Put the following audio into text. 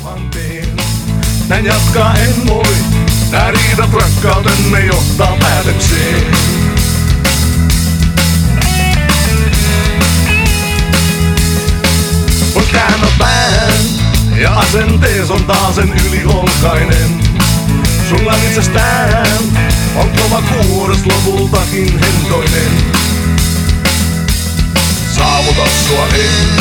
saman tien. Näin jatkaa en voi, nää riidat rakkautemme johtaa päätökseen. Mut käännä pään ja asentees on taas sen yliolkainen. Sulla itsestään on kova kuuros lopultakin hentoinen. Saavuta sua en